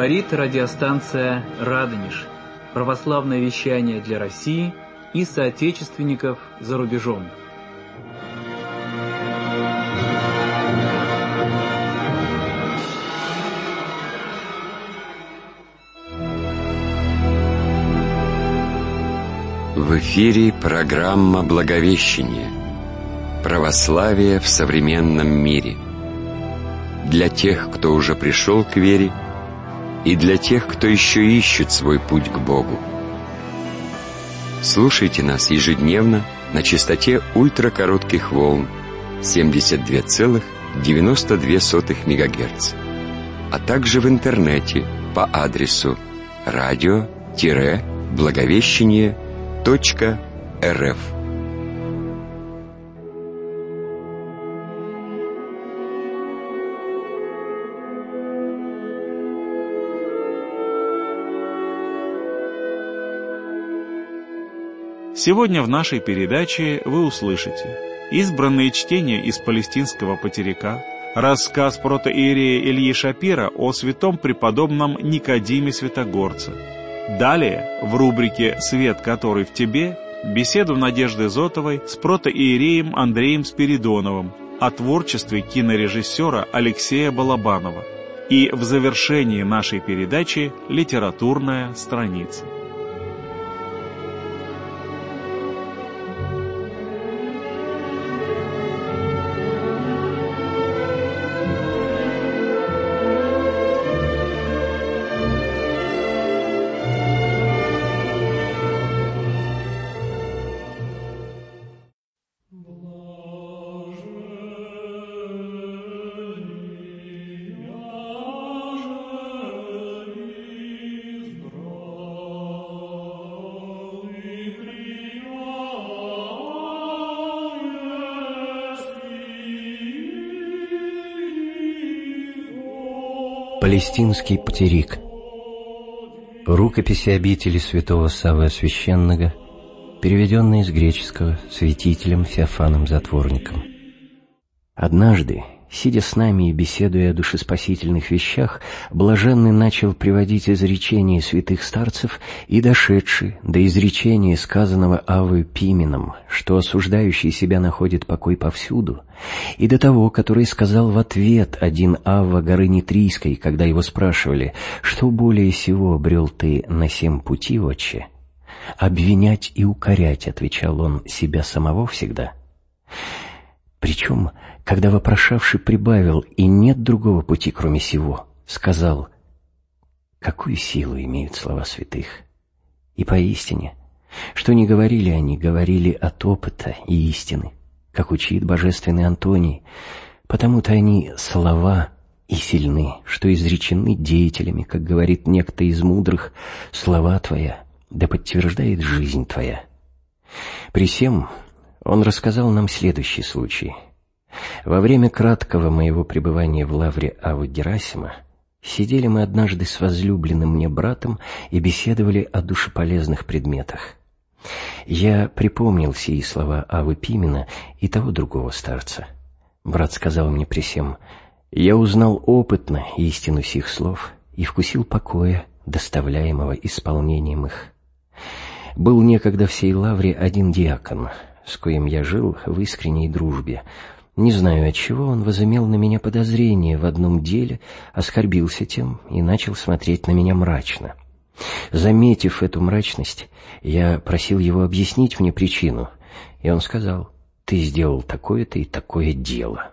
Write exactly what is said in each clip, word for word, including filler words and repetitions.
Говорит радиостанция «Радонеж». Православное вещание для России и соотечественников за рубежом. В эфире программа «Благовещение. Православие в современном мире». Для тех, кто уже пришел к вере, и для тех, кто еще ищет свой путь к Богу. Слушайте нас ежедневно на частоте ультракоротких волн семьдесят два целых девяносто две сотых мегагерц, а также в интернете по адресу радио-благовещение точка рф. Сегодня в нашей передаче вы услышите избранные чтения из палестинского потеряка, рассказ протоиерея Ильи Шапира о святом преподобном Никодиме Святогорце. Далее, в рубрике «Свет, который в тебе», беседу Надежды Зотовой с протоиереем Андреем Спиридоновым о творчестве кинорежиссера Алексея Балабанова. И в завершении нашей передачи «Литературная страница». Палестинский потерик. Рукописи обители святого Саввы Священного, переведенные с греческого святителем Феофаном Затворником. Однажды, сидя с нами и беседуя о душеспасительных вещах, блаженный начал приводить изречения святых старцев и дошедший до изречения, сказанного Аввою Пименом, что осуждающий себя находит покой повсюду, и до того, который сказал в ответ один Авва горы Нитрийской, когда его спрашивали: «Что более сего обрел ты на сем пути, отче?» «Обвинять и укорять», — отвечал он, — «себя самого всегда». Причем, когда вопрошавший прибавил: «И нет другого пути, кроме сего», сказал: какую силу имеют слова святых! И поистине, что ни говорили они, говорили от опыта и истины, как учит божественный Антоний, потому-то они слова и сильны, что изречены деятелями, как говорит некто из мудрых: слова твоя да подтверждает жизнь твоя. При сем он рассказал нам следующий случай. Во время краткого моего пребывания в лавре Аввы Герасима сидели мы однажды с возлюбленным мне братом и беседовали о душеполезных предметах. Я припомнил сии слова Аввы Пимена и того другого старца. Брат сказал мне при сем: «Я узнал опытно истину сих слов и вкусил покоя, доставляемого исполнением их». Был некогда в сей лавре один диакон, с коим я жил в искренней дружбе. Не знаю, отчего он возымел на меня подозрение в одном деле, оскорбился тем и начал смотреть на меня мрачно. Заметив эту мрачность, я просил его объяснить мне причину, и он сказал: «Ты сделал такое-то и такое дело».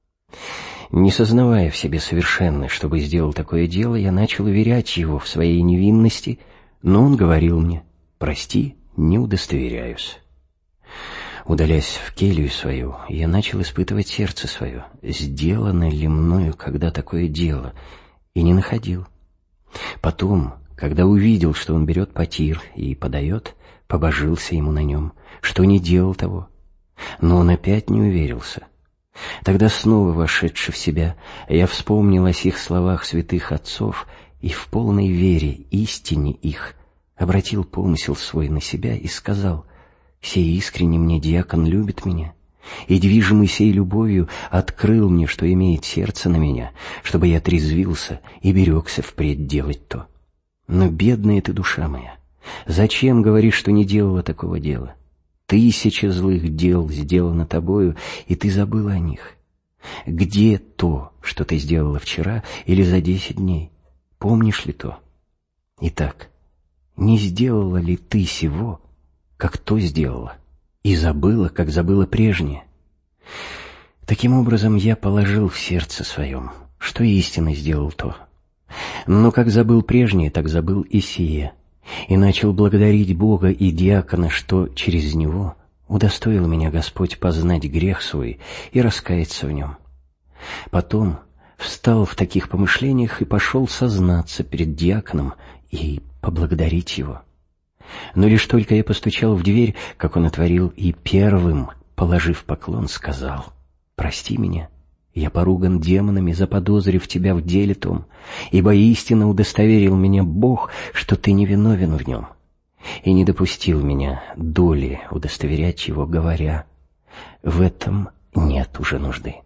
Не сознавая в себе совершенно, чтобы сделал такое дело, я начал уверять его в своей невинности, но он говорил мне: «Прости, не удостоверяюсь». Удалясь в келью свою, я начал испытывать сердце свое, сделано ли мною когда такое дело, и не находил. Потом, когда увидел, что он берет потир и подает, побожился ему на нем, что не делал того. Но он опять не уверился. Тогда снова, вошедши в себя, я вспомнил о сих словах святых отцов и в полной вере истине их обратил помысел свой на себя и сказал: «Сей искренне мне диакон любит меня, и, движимый сей любовью, открыл мне, что имеет сердце на меня, чтобы я трезвился и берегся впредь делать то. Но, бедная ты душа моя, зачем говоришь, что не делала такого дела? Тысяча злых дел сделано тобою, и ты забыла о них. Где то, что ты сделала вчера или за десять дней? Помнишь ли то? Итак, не сделала ли ты сего, как то сделала, и забыла, как забыла прежнее? Таким образом, я положил в сердце своем, что истинно сделал то. Но как забыл прежнее, так забыл и сие, и начал благодарить Бога и диакона, что через него удостоил меня Господь познать грех свой и раскаяться в нем. Потом встал в таких помышлениях и пошел сознаться перед диаконом и поблагодарить его. Но лишь только я постучал в дверь, как он отворил, и первым, положив поклон, сказал: «Прости меня, я поруган демонами, заподозрив тебя в деле том, ибо истинно удостоверил меня Бог, что ты невиновен в нем, и не допустил меня доли удостоверять его, говоря: в этом нет уже нужды».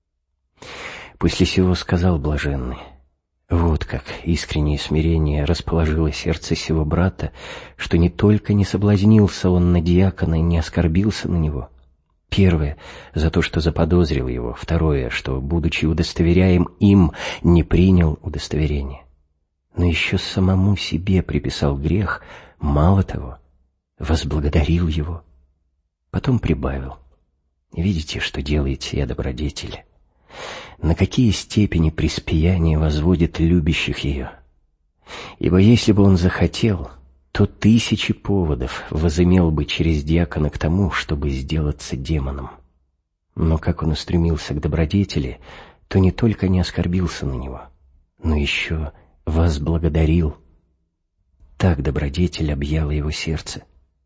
После сего сказал блаженный: вот как искреннее смирение расположило сердце сего брата, что не только не соблазнился он на диакона и не оскорбился на него. Первое — за то, что заподозрил его. Второе — что, будучи удостоверяем им, не принял удостоверение. Но еще самому себе приписал грех, мало того, возблагодарил его. Потом прибавил: видите, что делает сия добродетель? На какие степени преспияния возводит любящих ее? Ибо если бы он захотел, то тысячи поводов возымел бы через диакона к тому, чтобы сделаться демоном. Но как он устремился к добродетели, то не только не оскорбился на него, но еще возблагодарил. Так добродетель объяла его сердце.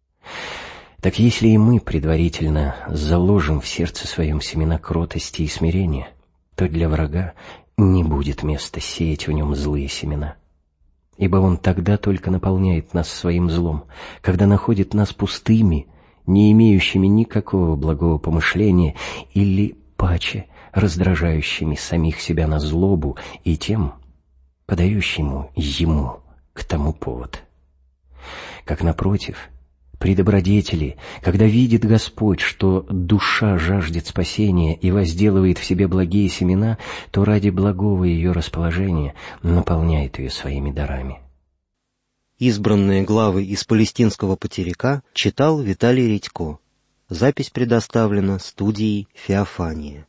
Так если и мы предварительно заложим в сердце своем семена кротости и смирения, то для врага не будет места сеять в нем злые семена. Ибо он тогда только наполняет нас своим злом, когда находит нас пустыми, не имеющими никакого благого помышления, или паче раздражающими самих себя на злобу и тем подающему ему к тому повод. Как напротив, при добродетели, когда видит Господь, что душа жаждет спасения и возделывает в себе благие семена, то ради благого ее расположения наполняет ее своими дарами. Избранные главы из палестинского потеряка читал Виталий Редько. Запись предоставлена студией «Феофания».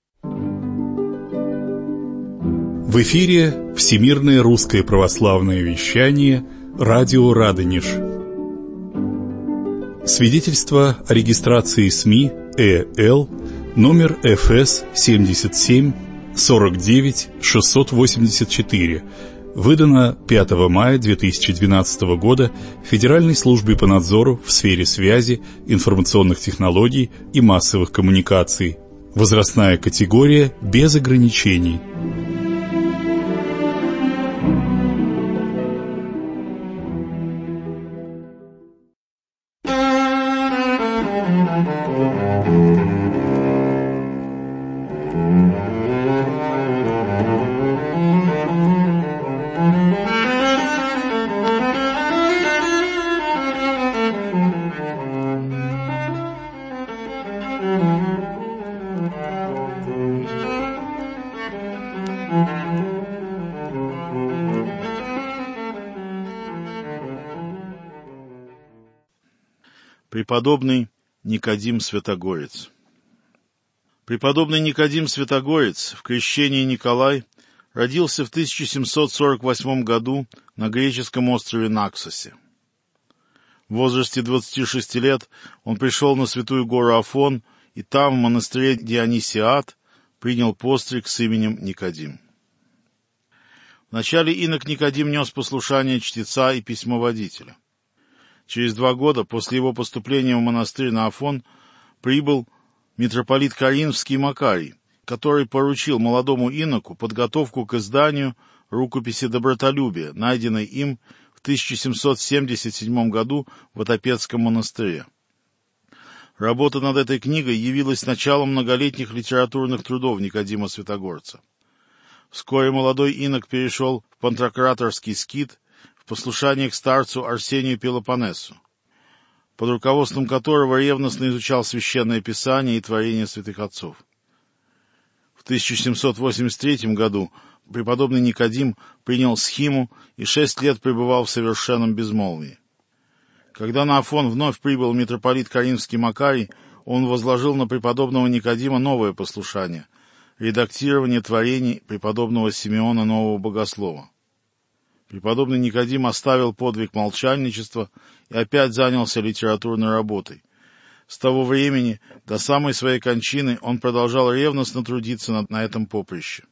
В эфире Всемирное русское православное вещание «Радио Радонеж». Свидетельство о регистрации СМИ ЭЛ номер эф эс семьдесят семь сорок девять шестьсот восемьдесят четыре, выдано пятого мая две тысячи двенадцатого года Федеральной службой по надзору в сфере связи, информационных технологий и массовых коммуникаций. Возрастная категория без ограничений. Преподобный Никодим Святогорец. Преподобный Никодим Святогорец, в крещении Николай, родился в тысяча семьсот сорок восьмом году на греческом острове Наксосе. В возрасте двадцати шести лет он пришел на святую гору Афон и там, в монастыре Дионисиат, принял постриг с именем Никодим. Вначале инок Никодим нес послушание чтеца и письмоводителя. Через два года после его поступления в монастырь на Афон прибыл митрополит Каринфский Макарий, который поручил молодому иноку подготовку к изданию рукописи «Добротолюбие», найденной им в тысяча семьсот семьдесят седьмом году в Отопецком монастыре. Работа над этой книгой явилась началом многолетних литературных трудов Никодима Святогорца. Вскоре молодой инок перешел в пантократорский скит в послушание к старцу Арсению Пелопоннесу, под руководством которого ревностно изучал Священное Писание и творения святых отцов. В тысяча семьсот восемьдесят третьем году преподобный Никодим принял схиму и шесть лет пребывал в совершенном безмолвии. Когда на Афон вновь прибыл митрополит Каримский Макарий, он возложил на преподобного Никодима новое послушание — редактирование творений преподобного Симеона Нового Богослова. Преподобный Никодим оставил подвиг молчальничества и опять занялся литературной работой. С того времени до самой своей кончины он продолжал ревностно трудиться на, на этом поприще.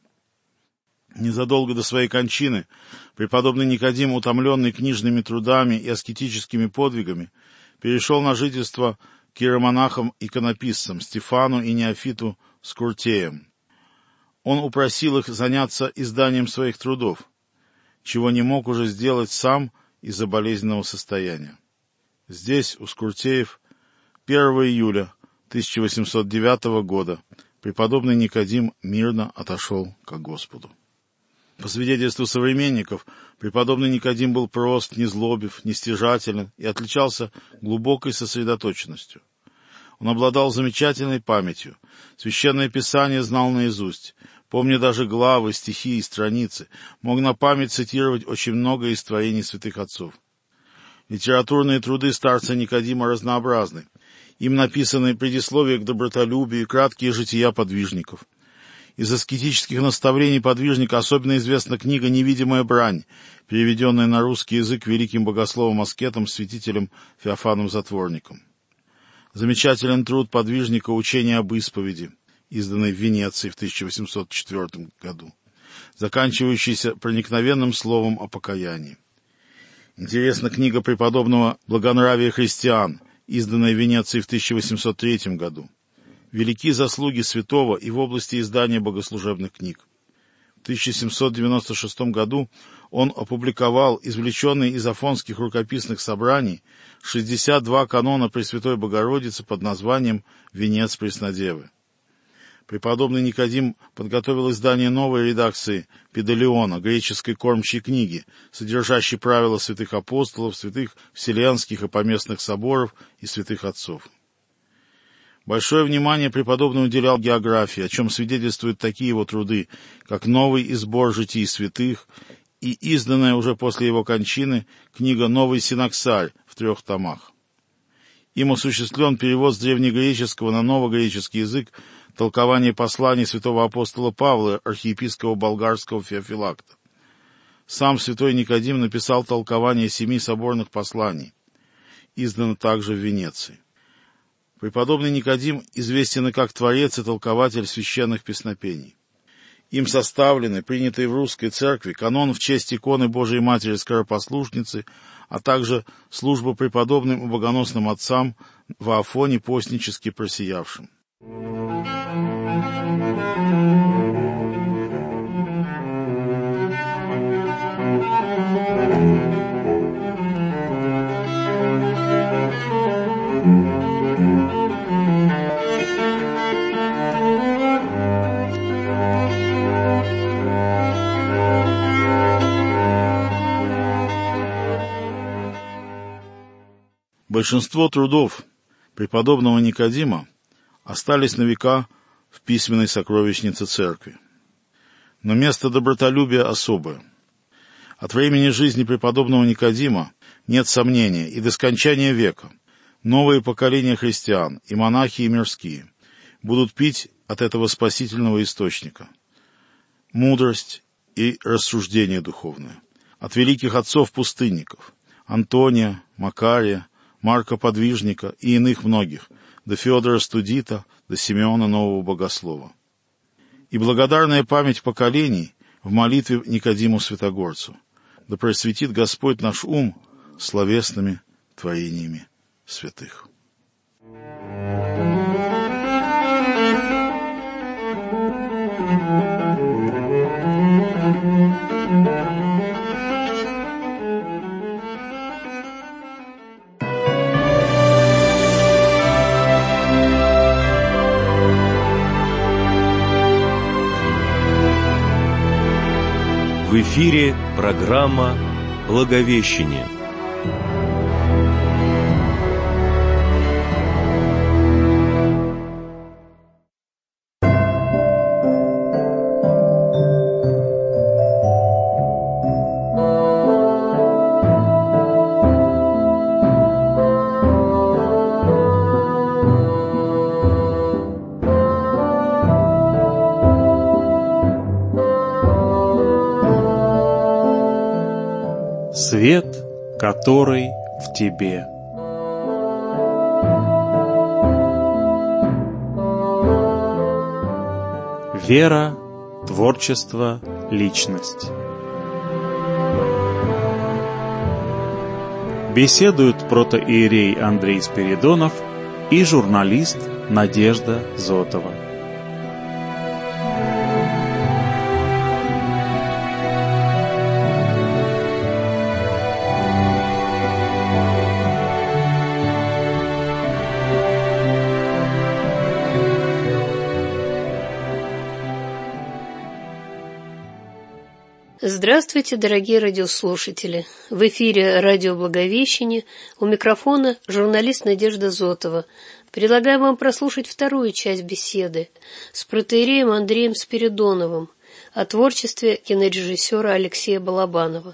Незадолго до своей кончины преподобный Никодим, утомленный книжными трудами и аскетическими подвигами, перешел на жительство к иеромонахам-иконописцам Стефану и Неофиту Скуртеям. Он упросил их заняться изданием своих трудов, чего не мог уже сделать сам из-за болезненного состояния. Здесь, у Скуртеев, первого июля тысяча восемьсот девятого года преподобный Никодим мирно отошел ко Господу. По свидетельству современников, преподобный Никодим был прост, незлобив, нестяжателен и отличался глубокой сосредоточенностью. Он обладал замечательной памятью, Священное Писание знал наизусть, помня даже главы, стихи и страницы, мог на память цитировать очень много из творений святых отцов. Литературные труды старца Никодима разнообразны. Им написаны предисловия к добротолюбию и краткие жития подвижников. Из аскетических наставлений подвижника особенно известна книга «Невидимая брань», переведенная на русский язык великим богословом-аскетом, святителем Феофаном Затворником. Замечателен труд подвижника «Учение об исповеди», изданный в Венеции в тысяча восемьсот четвёртом году, заканчивающийся проникновенным словом о покаянии. Интересна книга преподобного «Благонравие христиан», изданная в Венеции в тысяча восемьсот третьем году. Велики заслуги святого и в области издания богослужебных книг. В тысяча семьсот девяносто шестом году он опубликовал извлеченные из афонских рукописных собраний шестьдесят два канона Пресвятой Богородицы под названием «Венец Преснодевы». Преподобный Никодим подготовил издание новой редакции Педалиона, греческой кормчей книги, содержащей правила святых апостолов, святых вселенских и поместных соборов и святых отцов. Большое внимание преподобный уделял географии, о чем свидетельствуют такие его труды, как «Новый избор житий святых» и изданная уже после его кончины книга «Новый синоксарь» в трех томах. Им осуществлен перевод с древнегреческого на новогреческий язык толкование посланий святого апостола Павла, архиепископа болгарского Феофилакта. Сам святой Никодим написал толкование семи соборных посланий, издано также в Венеции. Преподобный Никодим известен и как творец и толкователь священных песнопений. Им составлены, принятые в русской церкви, канон в честь иконы Божией Матери Скоропослушницы, а также служба преподобным и богоносным отцам в Афоне постнически просиявшим. Большинство трудов преподобного Никодима остались на века в письменной сокровищнице церкви. Но место добротолюбия особое. От времени жизни преподобного Никодима нет сомнения, и до скончания века новые поколения христиан, и монахи, и мирские, будут пить от этого спасительного источника мудрость и рассуждение духовное. От великих отцов-пустынников Антония, Макария, Марка Подвижника и иных многих, до Феодора Студита, до Симеона Нового Богослова. И благодарная память поколений в молитве Никодиму Святогорцу. Да просветит Господь наш ум словесными творениями святых. В эфире программа «Благовещение». Свет, который в тебе. Вера, творчество, личность. Беседуют протоиерей Андрей Спиридонов и журналист Надежда Зотова. Здравствуйте, дорогие радиослушатели! В эфире радио «Благовещение», у микрофона журналист Надежда Зотова. Предлагаю вам прослушать вторую часть беседы с протоиереем Андреем Спиридоновым о творчестве кинорежиссера Алексея Балабанова.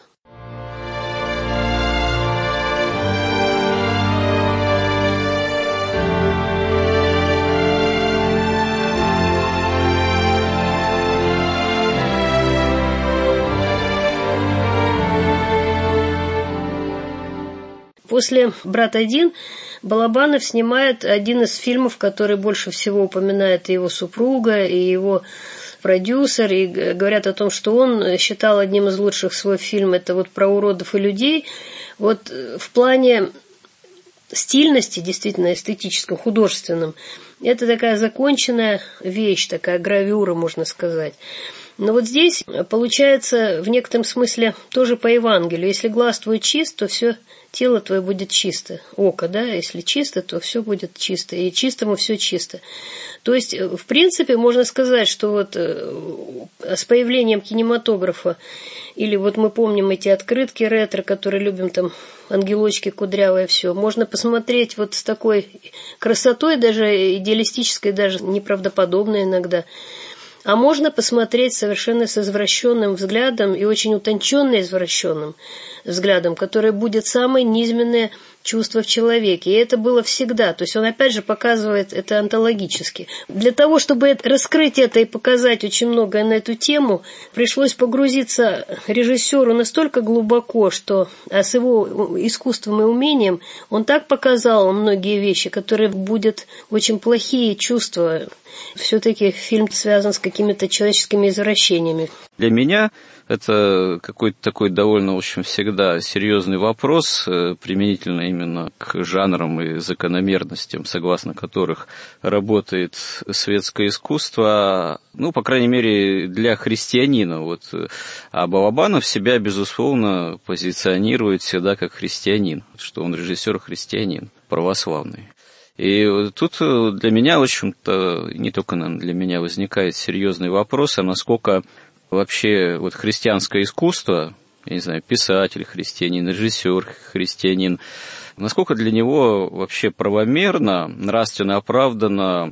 После «Брат-один» Балабанов снимает один из фильмов, который больше всего упоминает и его супруга, и его продюсер, и говорят о том, что он считал одним из лучших свой фильм, это вот про уродов и людей. Вот в плане стильности, действительно эстетическом, художественном, это такая законченная вещь, такая гравюра, можно сказать. Но вот здесь получается в некотором смысле тоже по Евангелию. Если глаз твой чист, то все тело твое будет чисто. Око, да, если чисто, то все будет чисто. И чистому все чисто. То есть, в принципе, можно сказать, что вот с появлением кинематографа, или вот мы помним эти открытки ретро, которые любим, там, ангелочки кудрявые, все, можно посмотреть вот с такой красотой, даже идеалистической, даже неправдоподобной иногда. А можно посмотреть совершенно с извращенным взглядом и очень утонченно извращенным взглядом, который будет самое низменное чувство в человеке. И это было всегда. То есть он опять же показывает это онтологически. Для того, чтобы раскрыть это и показать очень многое на эту тему, пришлось погрузиться режиссеру настолько глубоко, что а с его искусством и умением он так показал многие вещи, которые будут очень плохие чувства. Все-таки фильм связан с какими-то человеческими извращениями. Для меня это какой-то такой довольно, в общем, всегда серьезный вопрос, применительно именно к жанрам и закономерностям, согласно которых работает светское искусство, ну, по крайней мере, для христианина. Вот. А Балабанов себя, безусловно, позиционирует всегда как христианин, что он режиссер-христианин, православный. И тут для меня, в общем-то, не только для меня возникает серьезный вопрос, а насколько вообще вот христианское искусство, я не знаю, писатель христианин, режиссер христианин, насколько для него вообще правомерно, нравственно оправданно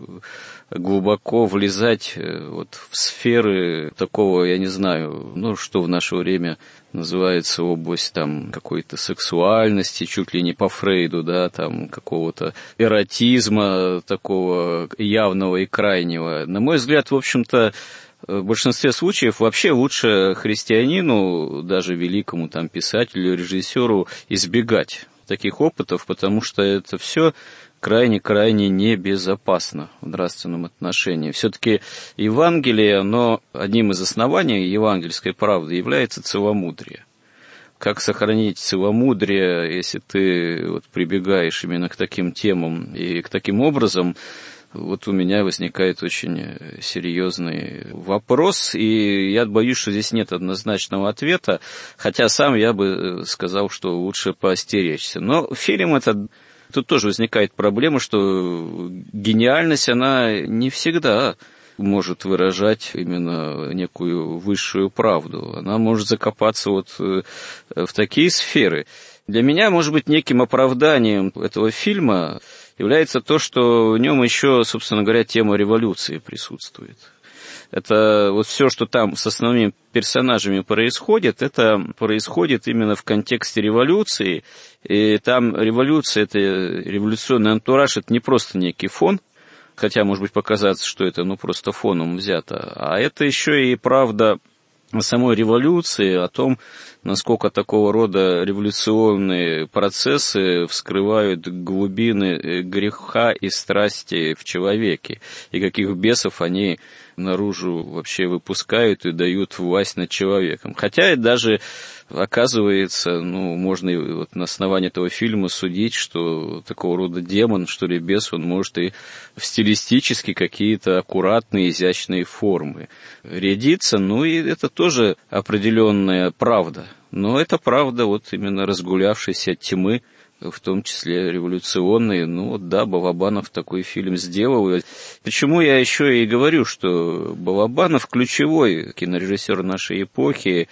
глубоко влезать вот в сферы такого, я не знаю, ну, что в наше время называется область там какой-то сексуальности, чуть ли не по Фрейду, да, там какого-то эротизма такого явного и крайнего. На мой взгляд, в общем-то, в большинстве случаев вообще лучше христианину, даже великому там писателю, режиссеру, избегать таких опытов, потому что это все крайне-крайне небезопасно в нравственном отношении. Все-таки Евангелие, оно одним из оснований евангельской правды является целомудрие. Как сохранить целомудрие, если ты вот прибегаешь именно к таким темам и к таким образом, вот у меня возникает очень серьезный вопрос, и я боюсь, что здесь нет однозначного ответа, хотя сам я бы сказал, что лучше поостеречься. Но фильм этот, тут тоже возникает проблема, что гениальность, она не всегда может выражать именно некую высшую правду. Она может закопаться вот в такие сферы. Для меня, может быть, неким оправданием этого фильма является то, что в нем еще, собственно говоря, тема революции присутствует. Это вот все, что там с основными персонажами происходит, это происходит именно в контексте революции. И там революция, это революционный антураж, это не просто некий фон, хотя, может быть, показаться, что это ну, просто фоном взято, а это еще и правда о самой революции, о том, насколько такого рода революционные процессы вскрывают глубины греха и страсти в человеке, и каких бесов они наружу вообще выпускают и дают власть над человеком. Хотя и даже оказывается, ну, можно и вот на основании этого фильма судить, что такого рода демон, что ли, бес, он может и в стилистически какие-то аккуратные, изящные формы рядиться, ну и это тоже определенная правда. Но это правда вот именно разгулявшейся от тьмы, в том числе революционные. Ну вот да, Балабанов такой фильм сделал. Почему я еще и говорю, что Балабанов ключевой кинорежиссер нашей эпохи,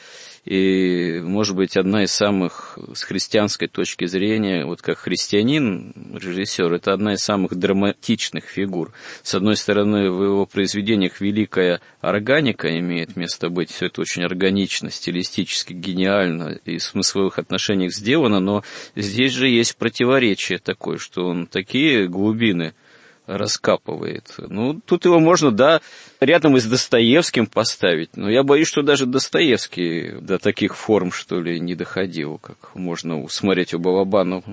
и, может быть, одна из самых, с христианской точки зрения, вот как христианин, режиссер, это одна из самых драматичных фигур. С одной стороны, в его произведениях великая органика имеет место быть, все это очень органично, стилистически, гениально и в смысловых отношениях сделано, но здесь же есть противоречие такое, что он такие глубины раскапывает. Ну, тут его можно, да, рядом и с Достоевским поставить, но я боюсь, что даже Достоевский до таких форм, что ли, не доходил, как можно усмотреть у Балабанова.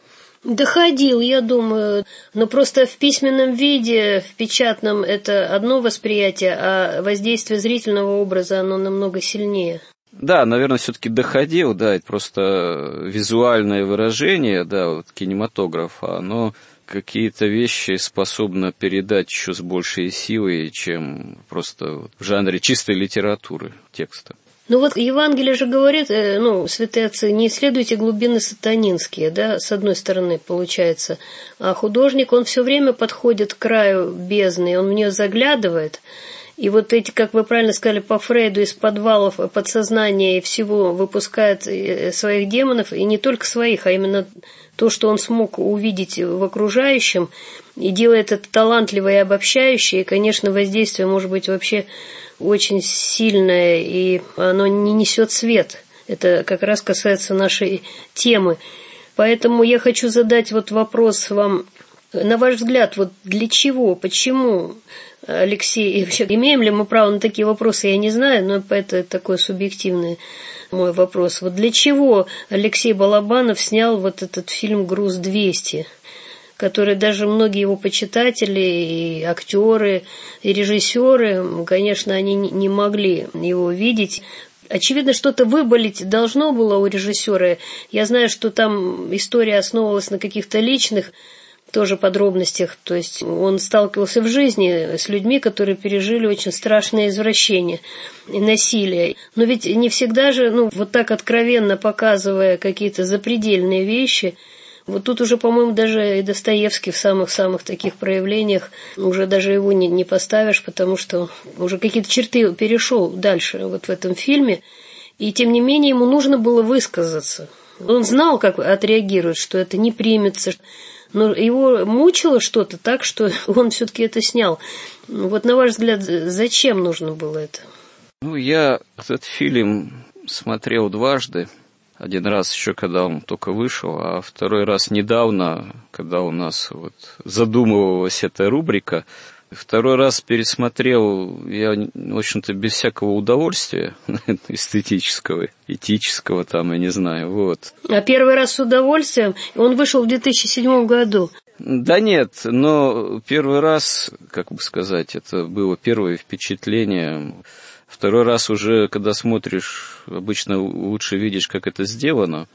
Доходил, я думаю, но просто в письменном виде, в печатном, это одно восприятие, а воздействие зрительного образа, оно намного сильнее. Да, наверное, все-таки доходил, да, это просто визуальное выражение, да, вот кинематографа, оно какие-то вещи способно передать еще с большей силой, чем просто в жанре чистой литературы текста. Ну вот Евангелие же говорит, ну, святые отцы, не исследуйте глубины сатанинские, да, с одной стороны, получается. А художник, он все время подходит к краю бездны, он в нее заглядывает. И вот эти, как вы правильно сказали, по Фрейду, из подвалов подсознания и всего выпускает своих демонов, и не только своих, а именно то, что он смог увидеть в окружающем, и делает это талантливо и обобщающе, и, конечно, воздействие может быть вообще очень сильное, и оно не несет свет. Это как раз касается нашей темы. Поэтому я хочу задать вот вопрос вам. На ваш взгляд, вот для чего, почему, Алексей, вообще, имеем ли мы право на такие вопросы, я не знаю, но это такой субъективный мой вопрос. Вот для чего Алексей Балабанов снял вот этот фильм «Груз двести», который даже многие его почитатели, и актеры, и режиссеры, конечно, они не могли его видеть. Очевидно, что-то выболеть должно было у режиссера. Я знаю, что там история основывалась на каких-то личных тоже подробностях, то есть он сталкивался в жизни с людьми, которые пережили очень страшные извращения и насилие. Но ведь не всегда же, ну, вот так откровенно показывая какие-то запредельные вещи, вот тут уже, по-моему, даже и Достоевский в самых-самых таких проявлениях, уже даже его не, не поставишь, потому что уже какие-то черты перешел дальше вот в этом фильме, и тем не менее ему нужно было высказаться. Он знал, как отреагирует, что это не примется, но его мучило что-то так, что он все-таки это снял. Вот на ваш взгляд, зачем нужно было это? Ну, я этот фильм смотрел дважды. Один раз еще, когда он только вышел, а второй раз недавно, когда у нас вот задумывалась эта рубрика. Второй раз пересмотрел я, в общем-то, без всякого удовольствия эстетического, этического, там, я не знаю, вот. А первый раз с удовольствием? Он вышел в две тысячи седьмом году. Да нет, но первый раз, как бы сказать, это было первое впечатление. Второй раз уже, когда смотришь, обычно лучше видишь, как это сделано.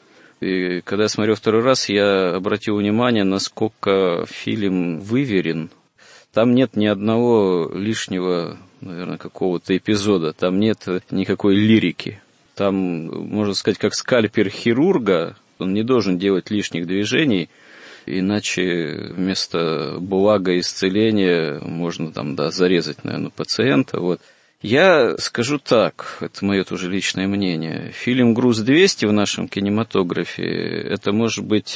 И когда я смотрел второй раз, я обратил внимание, насколько фильм выверен. Там нет ни одного лишнего, наверное, какого-то эпизода, там нет никакой лирики. Там, можно сказать, как скальпель хирурга, он не должен делать лишних движений, Иначе вместо блага и исцеления можно там, да, зарезать, наверное, пациента. Вот. Я скажу так, это мое тоже личное мнение. Фильм «Груз двести» в нашем кинематографе, это может быть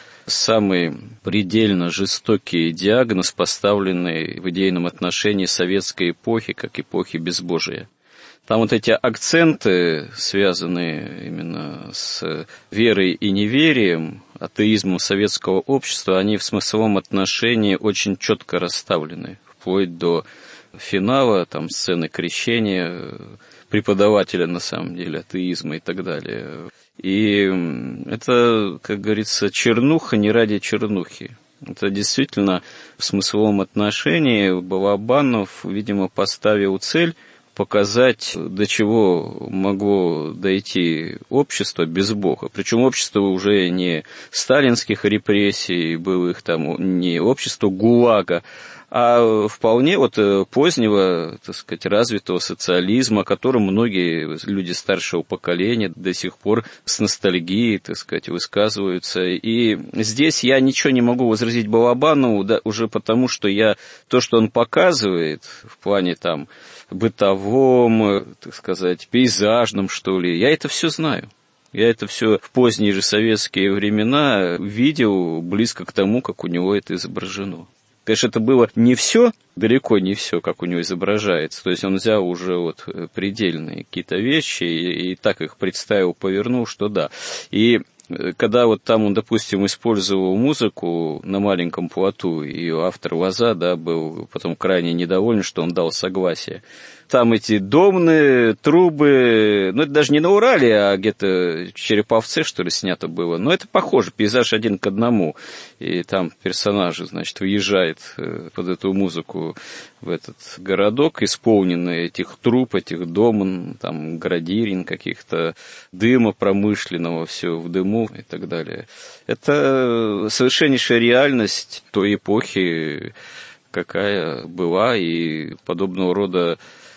самый предельно жестокий диагноз, поставленный в идейном отношении советской эпохи, как эпохи безбожия. Там вот эти акценты, связанные именно с верой и неверием, атеизмом советского общества, они в смысловом отношении очень четко расставлены, вплоть до финала, там, сцены крещения преподавателя, на самом деле, атеизма и так далее. И это, как говорится, чернуха не ради чернухи. Это действительно в смысловом отношении Балабанов, видимо, поставил цель показать, до чего могло дойти общество без Бога. Причем общество уже не сталинских репрессий, былых там, не общество ГУЛАГа, а вполне вот позднего, так сказать, развитого социализма, о котором многие люди старшего поколения до сих пор с ностальгией, так сказать, высказываются. И здесь я ничего не могу возразить Балабанову, да, уже потому, что я то, что он показывает в плане там бытовом, так сказать, пейзажном, что ли, я это все знаю. Я это все в поздние же советские времена видел близко к тому, как у него это изображено. Конечно, это было не все, далеко не все, как у него изображается. То есть он взял уже вот предельные какие-то вещи и, и так их представил, повернул, что да. И когда вот там он, допустим, использовал музыку на маленьком плоту, и автор Лоза, да, был потом крайне недоволен, что он дал согласие. Там эти домны, трубы, ну, это даже не на Урале, а где-то в Череповце, что ли, снято было. Но это похоже, пейзаж один к одному. И там персонажи, значит, въезжает под эту музыку в этот городок, исполненный этих труб, этих домн, там, градирин каких-то, дыма промышленного, все в дыму и так далее. Это совершеннейшая реальность той эпохи, какая была, и подобного рода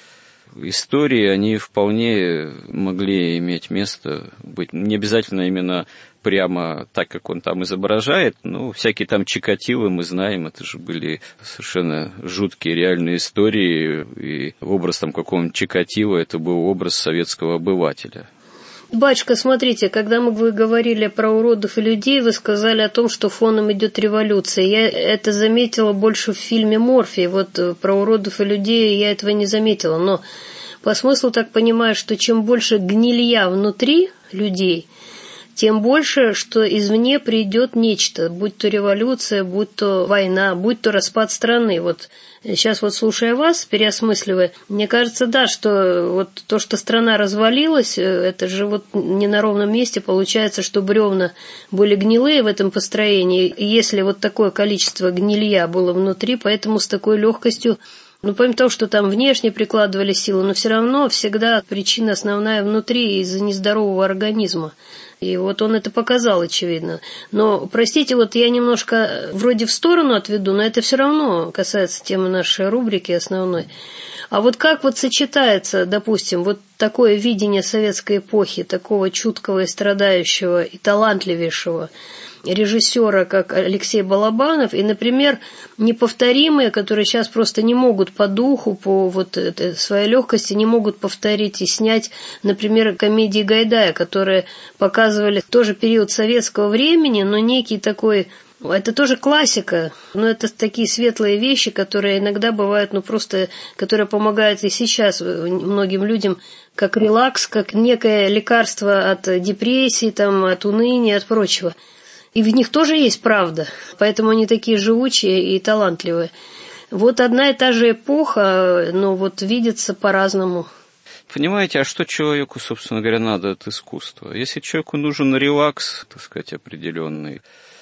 истории, они вполне могли иметь место быть. Не обязательно именно прямо так, как он там изображает, но всякие там Чикатило, мы знаем, это же были совершенно жуткие реальные истории, и образ там какого-нибудь Чикатило, это был образ советского обывателя. Батюшка, смотрите, когда мы вы говорили про уродов и людей, вы сказали о том, что фоном идет революция. Я это заметила больше в фильме «Морфий». Вот про уродов и людей я этого не заметила. Но по смыслу так понимаю, что чем больше гнилья внутри людей, тем больше, что извне придет нечто, будь то революция, будь то война, будь то распад страны. Вот сейчас вот слушая вас, переосмысливая, мне кажется, да, что вот то, что страна развалилась, это же вот не на ровном месте, получается, что бревна были гнилые в этом построении, и если вот такое количество гнилья было внутри, поэтому с такой легкостью, ну, помимо того, что там внешне прикладывали силы, но все равно всегда причина основная внутри из-за нездорового организма. И вот он это показал, очевидно. Но, простите, вот я немножко вроде в сторону отведу, но это все равно касается темы нашей рубрики основной. А вот как вот сочетается, допустим, вот такое видение советской эпохи, такого чуткого и страдающего и талантливейшего режиссера, как Алексей Балабанов, и, например, неповторимые, которые сейчас просто не могут по духу, по вот этой своей легкости, не могут повторить и снять, например, комедии Гайдая, которые показывали тоже период советского времени, но некий такой... Это тоже классика, но это такие светлые вещи, которые иногда бывают, ну просто, которые помогают и сейчас многим людям, как релакс, как некое лекарство от депрессии, там, от уныния, от прочего. И в них тоже есть правда, поэтому они такие живучие и талантливые. Вот одна и та же эпоха, но вот видится по-разному. Понимаете, а что человеку, собственно говоря, надо от искусства? Если человеку нужен релакс, так сказать, определенный,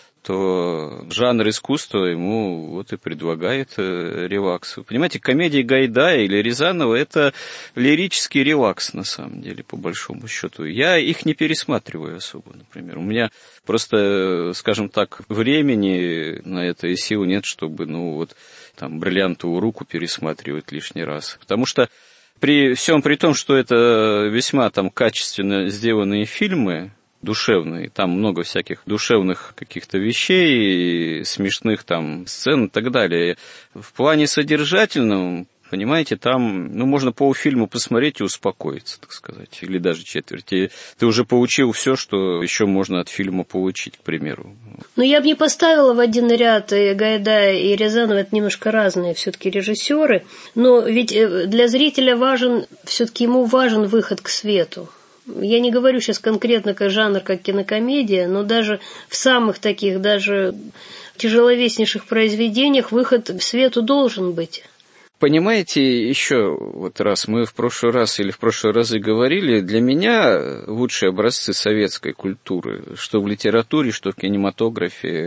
то жанр искусства ему вот и предлагает релакс. Понимаете, комедии Гайдая или Рязанова – это лирический релакс, на самом деле, по большому счету. Я их не пересматриваю особо, например. У меня просто, скажем так, времени на это и сил нет, чтобы, ну, вот, там, «Бриллиантовую руку» пересматривать лишний раз. Потому что при всем при том, что это весьма там качественно сделанные фильмы, душевный. Там много всяких душевных каких-то вещей, смешных там сцен и так далее. В плане содержательном, понимаете, там, ну, можно полфильма посмотреть и успокоиться, так сказать, или даже четверть. И ты уже получил все, что еще можно от фильма получить, к примеру. Ну, я бы не поставила в один ряд и Гайдая, и Рязанова, это немножко разные все-таки режиссеры, но ведь для зрителя важен, все-таки ему важен выход к свету. Я не говорю сейчас конкретно как жанр, как кинокомедия, но даже в самых таких, даже тяжеловеснейших произведениях выход к свету должен быть. Понимаете, еще вот раз мы в прошлый раз или в прошлые разы говорили, для меня лучшие образцы советской культуры, что в литературе, что в кинематографе,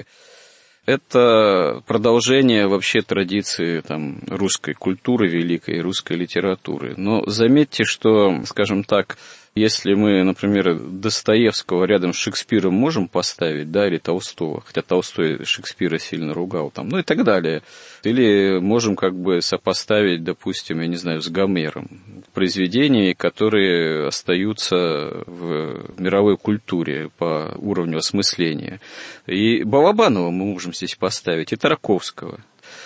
это продолжение вообще традиции там, русской культуры, великой русской литературы. Но заметьте, что, скажем так, если мы, например, Достоевского рядом с Шекспиром можем поставить, да, или Толстого, хотя Толстой Шекспира сильно ругал, там, ну и так далее, или можем как бы сопоставить, допустим, я не знаю, с Гомером, произведения, которые остаются в мировой культуре по уровню осмысления. И Балабанова мы можем здесь поставить, и Тарковского.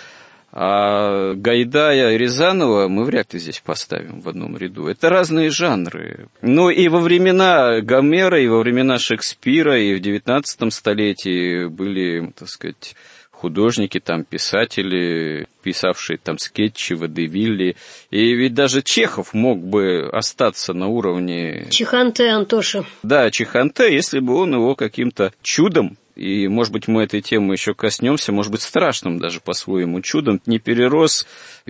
А Гайдая и Рязанова мы вряд ли здесь поставим в одном ряду. Это разные жанры. Ну и во времена Гомера, и во времена Шекспира, и в девятнадцатом столетии были, так сказать, художники, там, писатели, писавшие там скетчи, водевили. И ведь даже Чехов мог бы остаться на уровне... Чеханте, Антоша. Да, Чеханте, если бы он его каким-то чудом, и, может быть, мы этой темы еще коснемся, может быть, страшным даже по-своему чудом, не перерос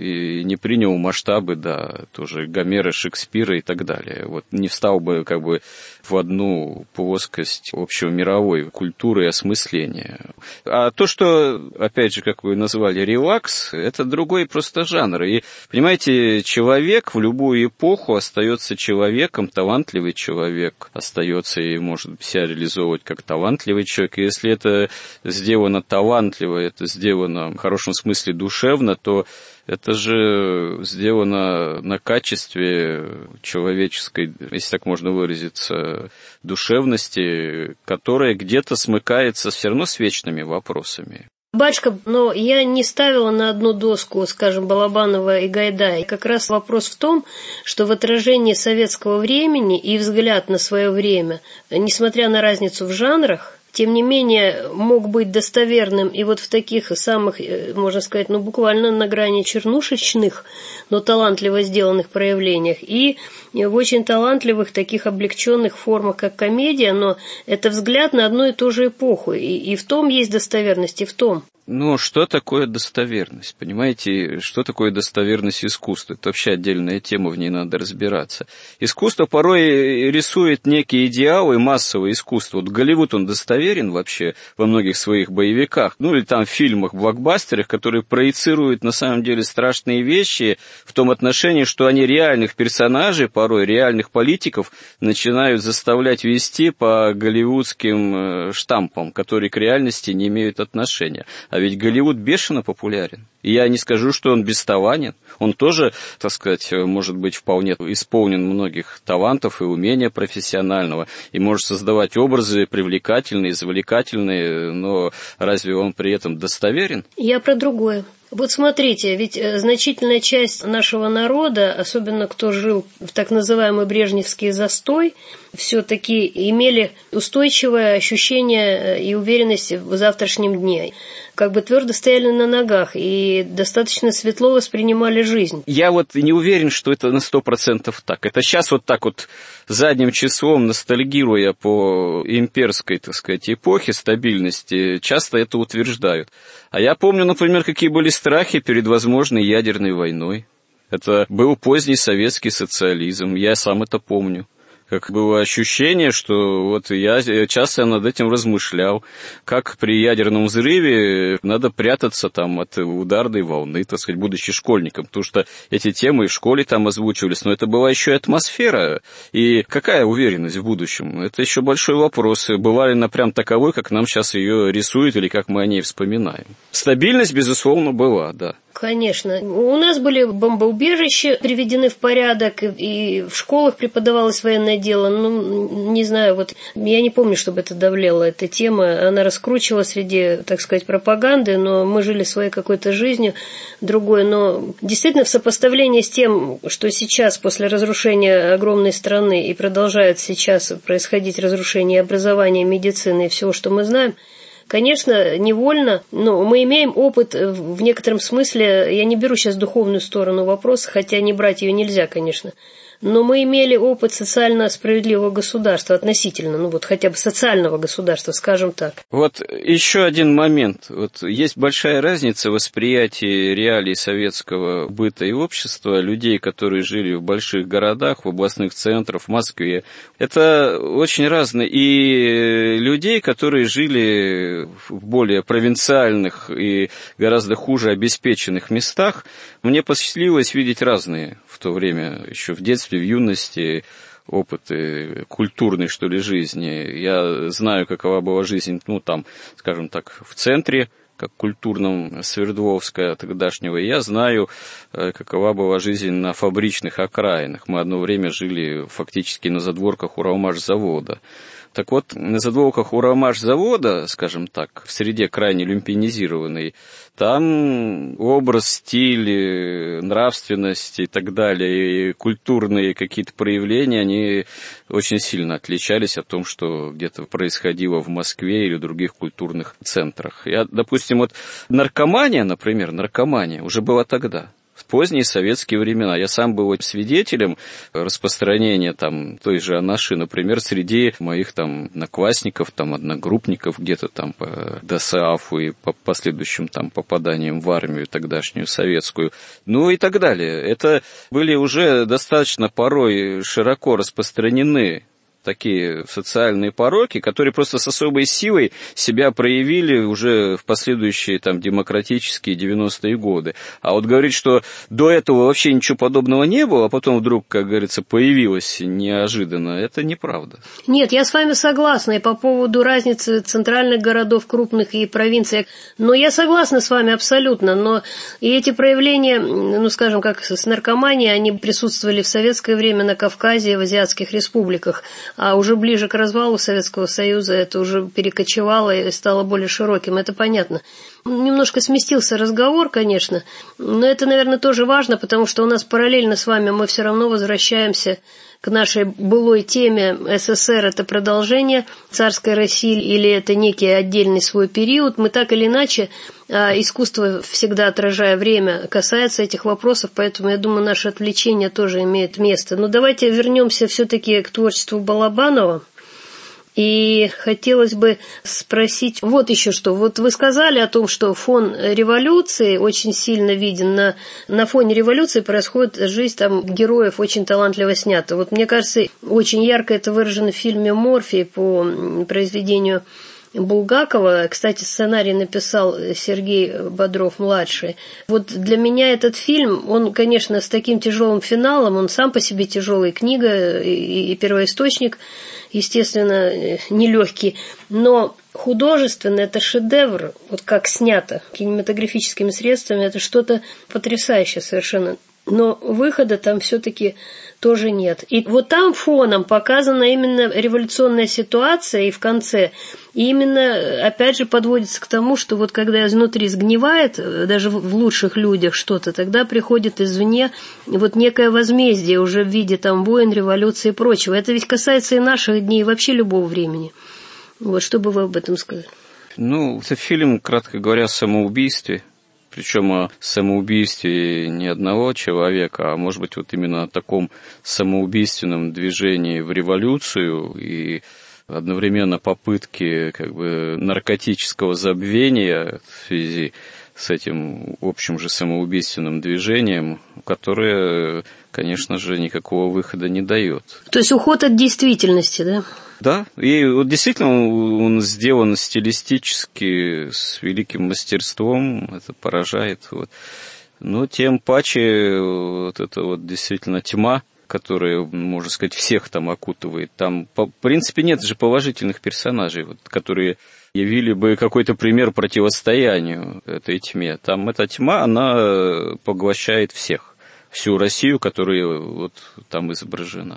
и не принял масштабы, да, тоже Гомера, Шекспира и так далее. Вот не встал бы как бы в одну плоскость общемировой культуры и осмысления. А то, что, опять же, как вы назвали, релакс, это другой просто жанр. И, понимаете, человек в любую эпоху остается человеком, талантливый человек остается и может себя реализовывать как талантливый человек. И если это сделано талантливо, это сделано в хорошем смысле душевно, то это же сделано на качестве человеческой, если так можно выразиться, душевности, которая где-то смыкается все равно с вечными вопросами. Батюшка, но я не ставила на одну доску, скажем, Балабанова и Гайдая. Как раз вопрос в том, что в отражении советского времени и взгляд на свое время, несмотря на разницу в жанрах, тем не менее, мог быть достоверным и вот в таких самых, можно сказать, ну, буквально на грани чернушечных, но талантливо сделанных проявлениях, и в очень талантливых таких облегченных формах, как комедия, но это взгляд на одну и ту же эпоху, и, и в том есть достоверность, и в том. Ну, что такое достоверность? Понимаете, что такое достоверность искусства? Это вообще отдельная тема, в ней надо разбираться. Искусство порой рисует некие идеалы, массовое искусство. Вот Голливуд, он достоверен вообще во многих своих боевиках, ну или там в фильмах, блокбастерах, которые проецируют на самом деле страшные вещи в том отношении, что они реальных персонажей, порой реальных политиков, начинают заставлять вести по голливудским штампам, которые к реальности не имеют отношения. А ведь Голливуд бешено популярен. И я не скажу, что он бесталанен. Он тоже, так сказать, может быть вполне исполнен многих талантов и умения профессионального, и может создавать образы привлекательные, завлекательные, но разве он при этом достоверен? Я про другое. Вот смотрите, ведь значительная часть нашего народа, особенно кто жил в так называемый брежневский застой, все-таки имели устойчивое ощущение и уверенность в завтрашнем дне. Как бы твердо стояли на ногах и достаточно светло воспринимали жизнь. Я вот не уверен, что это на сто процентов так. Это сейчас вот так вот задним числом, ностальгируя по имперской, так сказать, эпохе стабильности, часто это утверждают. А я помню, например, какие были страхи перед возможной ядерной войной. Это был поздний советский социализм, я сам это помню. Как было ощущение, что вот я часто над этим размышлял, как при ядерном взрыве надо прятаться там от ударной волны, так сказать, будучи школьником, потому что эти темы и в школе там озвучивались, но это была еще и атмосфера. И какая уверенность в будущем? Это еще большой вопрос. Была ли она прям таковой, как нам сейчас ее рисуют или как мы о ней вспоминаем? Стабильность, безусловно, была, да. Конечно. У нас были бомбоубежища приведены в порядок, и в школах преподавалось военное дело. Ну, не знаю, вот я не помню, чтобы это давлело, эта тема. Она раскручивалась среди, так сказать, пропаганды, но мы жили своей какой-то жизнью другой. Но действительно в сопоставлении с тем, что сейчас после разрушения огромной страны и продолжает сейчас происходить разрушение образования, медицины и всего, что мы знаем, конечно, невольно, но мы имеем опыт в некотором смысле, я не беру сейчас духовную сторону вопроса, хотя не брать ее нельзя, конечно, но мы имели опыт социально справедливого государства относительно, ну вот хотя бы социального государства, скажем так. Вот еще один момент. Вот есть большая разница в восприятии реалий советского быта и общества людей, которые жили в больших городах, в областных центрах, в Москве. Это очень разные. И людей, которые жили в более провинциальных и гораздо хуже обеспеченных местах, мне посчастливилось видеть разные в то время, еще в детстве, в юности, опыты культурной, что ли, жизни. Я знаю, какова была жизнь, ну, там, скажем так, в центре, как культурном Свердловска тогдашнего. И я знаю, какова была жизнь на фабричных окраинах. Мы одно время жили фактически на задворках Уралмашзавода. Так вот, на задворках Уралмашзавода, скажем так, в среде крайне люмпинизированной, там образ, стиль, нравственность и так далее, и культурные какие-то проявления, они очень сильно отличались от того, что где-то происходило в Москве или в других культурных центрах. Я, допустим, вот наркомания, например, наркомания уже была тогда. В поздние советские времена. Я сам был свидетелем распространения там той же анаши, например, среди моих там одноклассников, там одногруппников где-то там по ДОСААФу и по последующим там попаданиям в армию тогдашнюю советскую, ну и так далее. Это были уже достаточно порой широко распространены такие социальные пороки, которые просто с особой силой себя проявили уже в последующие там демократические девяностые годы. А вот говорить, что до этого вообще ничего подобного не было, а потом вдруг, как говорится, появилось неожиданно, это неправда. Нет, я с вами согласна и по поводу разницы центральных городов, крупных и провинций. Но я согласна с вами абсолютно. Но и эти проявления, ну скажем, как с наркоманией, они присутствовали в советское время на Кавказе и в азиатских республиках. А уже ближе к развалу Советского Союза это уже перекочевало и стало более широким, это понятно. Немножко сместился разговор, конечно, но это, наверное, тоже важно, потому что у нас параллельно с вами мы все равно возвращаемся к нашей былой теме. СССР – это продолжение царской России или это некий отдельный свой период. Мы так или иначе, искусство, всегда отражая время, касается этих вопросов, поэтому, я думаю, наше отвлечение тоже имеет место. Но давайте вернемся все-таки к творчеству Балабанова. И хотелось бы спросить вот еще что. Вот вы сказали о том, что фон революции очень сильно виден. На, на фоне революции происходит жизнь там героев очень талантливо снята. Вот мне кажется, очень ярко это выражено в фильме «Морфий» по произведению Булгакова. Кстати, сценарий написал Сергей Бодров-младший. Вот для меня этот фильм, он, конечно, с таким тяжелым финалом, он сам по себе тяжелый, книга и, и первоисточник, естественно, нелегкий, но художественно это шедевр, вот как снято кинематографическими средствами, это что-то потрясающее совершенно. Но выхода там все-таки тоже нет. И вот там фоном показана именно революционная ситуация, и в конце, и именно, опять же, подводится к тому, что вот когда изнутри сгнивает, даже в лучших людях что-то, тогда приходит извне вот некое возмездие уже в виде там войн, революции и прочего. Это ведь касается и наших дней, и вообще любого времени. Вот что бы вы об этом сказали? Ну, это фильм, кратко говоря, о самоубийстве. Причем о самоубийстве не одного человека, а может быть вот именно о таком самоубийственном движении в революцию и одновременно попытки как бы наркотического забвения в связи с этим общим же самоубийственным движением, которое, конечно же, никакого выхода не дает. То есть уход от действительности, да? Да, и вот действительно он сделан стилистически с великим мастерством, это поражает. Вот. Но тем паче вот эта вот действительно тьма, которая, можно сказать, всех там окутывает. Там, в принципе, нет же положительных персонажей, вот, которые явили бы какой-то пример противостоянию этой тьме. Там эта тьма, она поглощает всех, всю Россию, которая вот там изображена.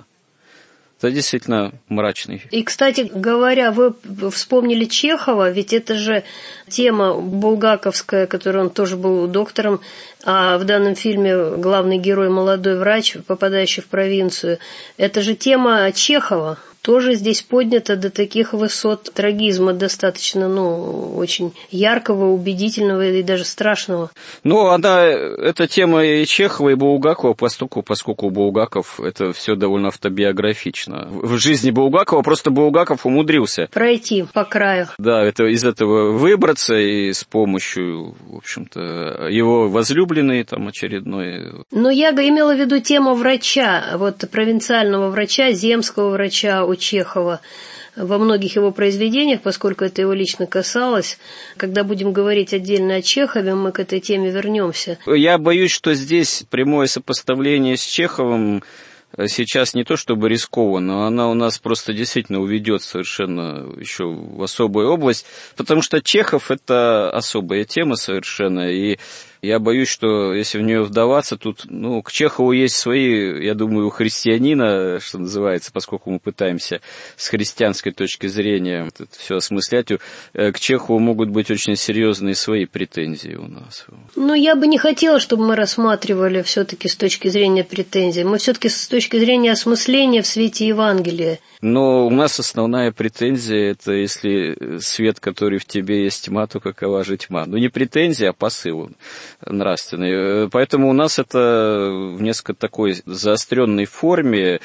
Это действительно мрачный. И, кстати говоря, вы вспомнили Чехова, ведь это же тема булгаковская, которой он тоже был доктором, а в данном фильме главный герой молодой врач, попадающий в провинцию. Это же тема Чехова. Тоже здесь поднято до таких высот трагизма, достаточно, ну, очень яркого, убедительного и даже страшного. Ну, она, эта тема и Чехова, и Булгакова, поскольку, поскольку Булгаков, это все довольно автобиографично. В жизни Булгакова просто Булгаков умудрился пройти по краю. Да, это, из этого выбраться и с помощью, в общем-то, его возлюбленной там очередной. Но я имела в виду тему врача, вот провинциального врача, земского врача, у Чехова во многих его произведениях, поскольку это его лично касалось. Когда будем говорить отдельно о Чехове, мы к этой теме вернемся. Я боюсь, что здесь прямое сопоставление с Чеховым сейчас не то чтобы рискованно, она у нас просто действительно уведет совершенно еще в особую область, потому что Чехов — это особая тема совершенно, и я боюсь, что если в нее вдаваться, тут, ну, к Чехову есть свои, я думаю, у христианина, что называется, поскольку мы пытаемся с христианской точки зрения это все осмыслять, к Чехову могут быть очень серьезные свои претензии у нас. Ну, я бы не хотела, чтобы мы рассматривали все-таки с точки зрения претензий. Мы все-таки с точки зрения осмысления в свете Евангелия. Но у нас основная претензия — это если свет, который в тебе, есть тьма, то какова же тьма? Ну, не претензия, а посыл нравственный. Поэтому у нас это в несколько такой заостренной форме,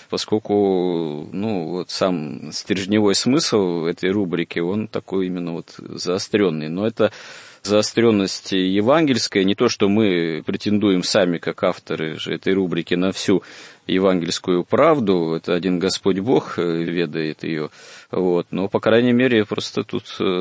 поскольку, ну, вот сам стержневой смысл этой рубрики, он такой именно вот заостренный. Но это заостренность евангельская, не то, что мы претендуем сами, как авторы же этой рубрики, на всю евангельскую правду, это один Господь Бог ведает ее, вот, но, по крайней мере, просто тут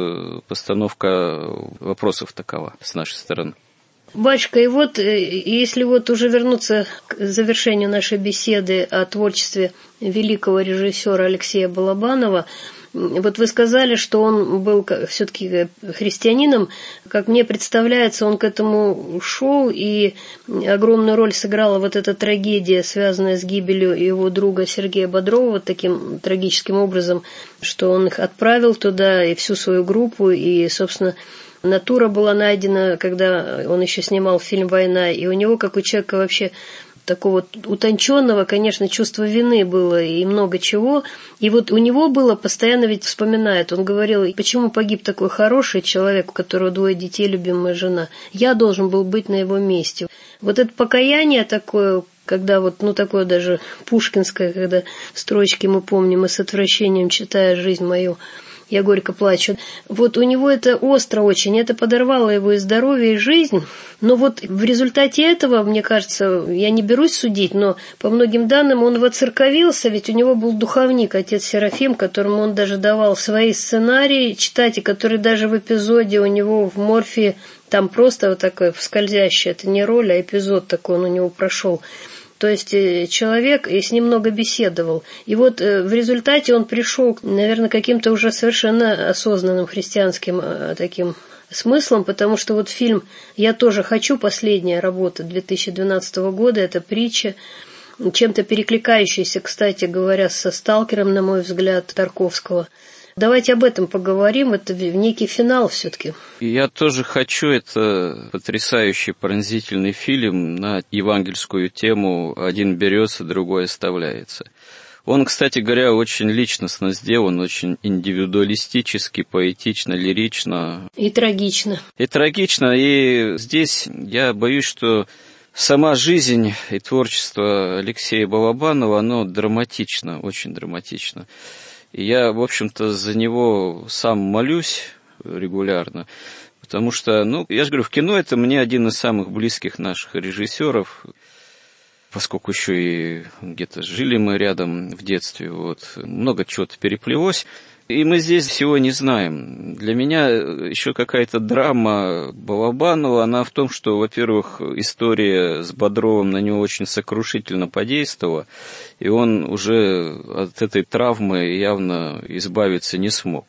постановка вопросов такова с нашей стороны. Батюшка, и вот, если вот уже вернуться к завершению нашей беседы о творчестве великого режиссера Алексея Балабанова, вот вы сказали, что он был все-таки христианином. Как мне представляется, он к этому шел, и огромную роль сыграла вот эта трагедия, связанная с гибелью его друга Сергея Бодрова, вот таким трагическим образом, что он их отправил туда, и всю свою группу, и, собственно, натура была найдена, когда он еще снимал фильм «Война», и у него, как у человека вообще такого утонченного, конечно, чувства вины было и много чего. И вот у него было, постоянно ведь вспоминает, он говорил, почему погиб такой хороший человек, у которого двое детей, любимая жена. Я должен был быть на его месте. Вот это покаяние такое, когда вот, ну, такое даже пушкинское, когда строчки мы помним, и с отвращением читая жизнь мою, я горько плачу. Вот у него это остро очень, это подорвало его и здоровье, и жизнь. Но вот в результате этого, мне кажется, я не берусь судить, но по многим данным он воцерковился, ведь у него был духовник, отец Серафим, которому он даже давал свои сценарии читать, и который даже в эпизоде у него в «Морфии», там просто вот такой скользящий, это не роль, а эпизод такой он у него прошел. То есть человек, и с ним много беседовал. И вот в результате он пришел, наверное, каким-то уже совершенно осознанным христианским таким смыслом, потому что вот фильм «Я тоже хочу», последняя работа две тысячи двенадцатого года, это притча, чем-то перекликающаяся, кстати говоря, со «Сталкером», на мой взгляд, Тарковского. Давайте об этом поговорим, это некий финал все-таки. Я тоже хочу, это потрясающий, пронзительный фильм на евангельскую тему «Один берется, другой оставляется». Он, кстати говоря, очень личностно сделан, очень индивидуалистически, поэтично, лирично. И трагично. И трагично, и здесь я боюсь, что сама жизнь и творчество Алексея Балабанова, оно драматично, очень драматично. И я, в общем-то, за него сам молюсь регулярно, потому что, ну, я же говорю, в кино это мне один из самых близких наших режиссеров, поскольку еще и где-то жили мы рядом в детстве, вот, много чего-то переплелось, и мы здесь всего не знаем. Для меня еще какая-то драма Балабанова, она в том, что, во-первых, история с Бодровым на него очень сокрушительно подействовала, и он уже от этой травмы явно избавиться не смог.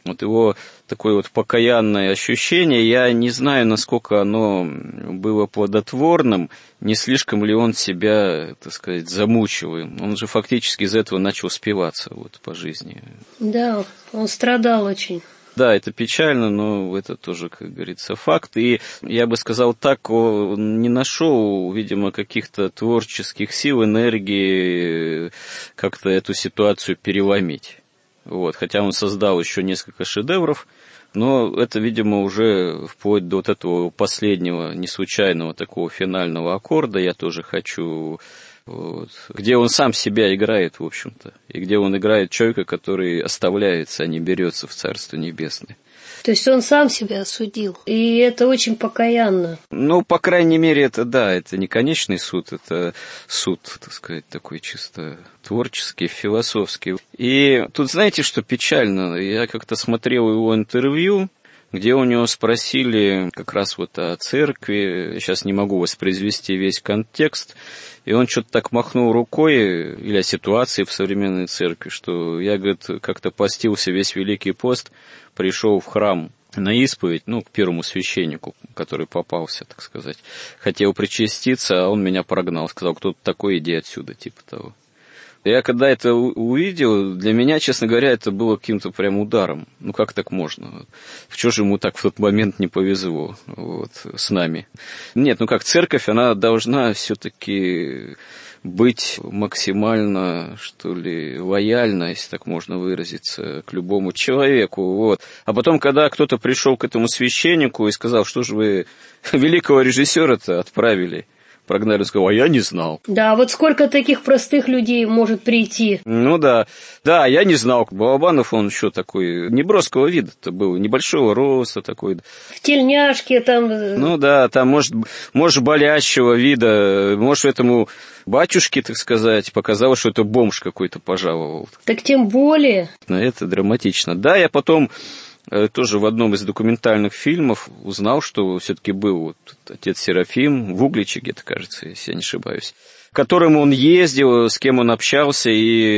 Вот его такое вот покаянное ощущение, я не знаю, насколько оно было плодотворным, не слишком ли он себя, так сказать, замучил. Он же фактически из этого начал спиваться вот по жизни. Да, он страдал очень. Да, это печально, но это тоже, как говорится, факт. И я бы сказал так, он не нашел, видимо, каких-то творческих сил, энергии как-то эту ситуацию переломить. Вот. Хотя он создал еще несколько шедевров, но это, видимо, уже вплоть до вот этого последнего, не случайного такого финального аккорда «Я тоже хочу», вот, где он сам себя играет, в общем-то, и где он играет человека, который оставляется, а не берется в Царство Небесное. То есть он сам себя осудил, и это очень покаянно. Ну, по крайней мере, это да, это не конечный суд, это суд, так сказать, такой чисто творческий, философский. И тут знаете, что печально? Я как-то смотрел его интервью, где у него спросили как раз вот о церкви, я сейчас не могу воспроизвести весь контекст, и он что-то так махнул рукой, или о ситуации в современной церкви, что я, говорит, как-то постился весь Великий пост, пришел в храм на исповедь, ну, к первому священнику, который попался, так сказать, хотел причаститься, а он меня прогнал, сказал, кто ты такой, иди отсюда, типа того. Я когда это увидел, для меня, честно говоря, это было каким-то прям ударом. Ну, как так можно? В чё же ему так в тот момент не повезло вот, с нами? Нет, ну как, церковь, она должна все-таки быть максимально, что ли, лояльна, если так можно выразиться, к любому человеку. Вот. А потом, когда кто-то пришел к этому священнику и сказал, что же вы великого режиссера-то отправили, прогнали, сказал, а я не знал. Да, вот сколько таких простых людей может прийти. Ну да, да, я не знал. Балабанов, он еще такой неброского вида-то был, небольшого роста такой. В тельняшке там. Ну да, там, может, может болящего вида, может, этому батюшке, так сказать, показалось, что это бомж какой-то пожаловал. Так тем более. Но это драматично. Да, я потом тоже в одном из документальных фильмов узнал, что все-таки был вот отец Серафим в Угличе, где-то, кажется, если я не ошибаюсь, к которому он ездил, с кем он общался,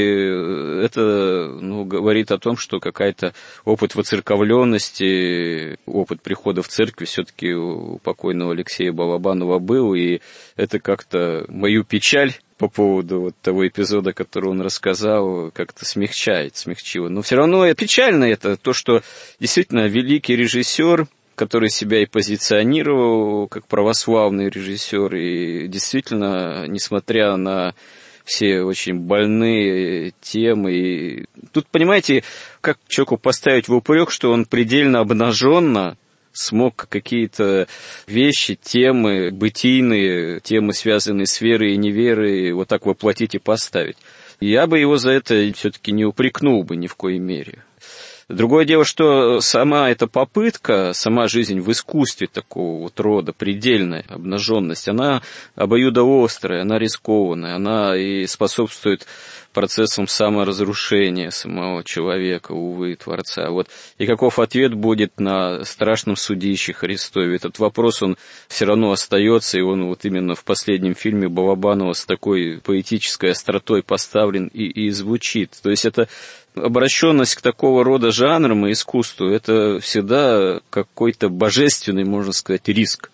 и это, ну, говорит о том, что какой-то опыт воцерковленности, опыт прихода в церковь все-таки у покойного Алексея Балабанова был, и это как-то мою печаль по поводу вот того эпизода, который он рассказал, как-то смягчает, смягчило. Но все равно это печально, это то, что действительно великий режиссер, который себя и позиционировал как православный режиссер, и действительно, несмотря на все очень больные темы, и тут, понимаете, как человеку поставить в упрек, что он предельно обнаженно смог какие-то вещи, темы, бытийные, темы, связанные с верой и неверой, вот так воплотить и поставить. Я бы его за это все-таки не упрекнул бы ни в коей мере. Другое дело, что сама эта попытка, сама жизнь в искусстве такого вот рода, предельная обнаженность, она обоюдоострая, она рискованная, она и способствует процессам саморазрушения самого человека, увы, Творца. Вот. И каков ответ будет на страшном судище Христове? Этот вопрос, он все равно остается, и он вот именно в последнем фильме Балабанова с такой поэтической остротой поставлен и, и звучит. То есть это обращенность к такого рода жанрам и искусству, это всегда какой-то божественный, можно сказать, риск.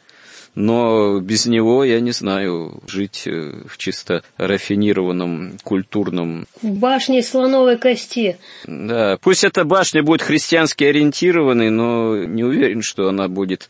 Но без него, я не знаю, жить в чисто рафинированном, культурном... В башне слоновой кости. Да, пусть эта башня будет христиански ориентированной, но не уверен, что она будет